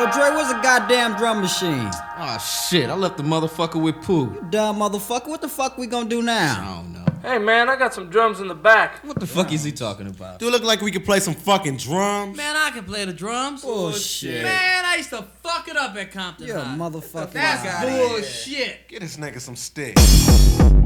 Dre, where's the goddamn drum machine? Oh shit, I left the motherfucker with Pooh. You dumb motherfucker, what the fuck we gonna do now? I don't know. Hey man, I got some drums in the back. What the fuck is he talking about? Do it look like we could play some fucking drums? Man, I can play the drums. Bullshit. Man, I used to fuck it up at Compton You're a High. motherfucking That's liar. bullshit. Get this nigga some sticks.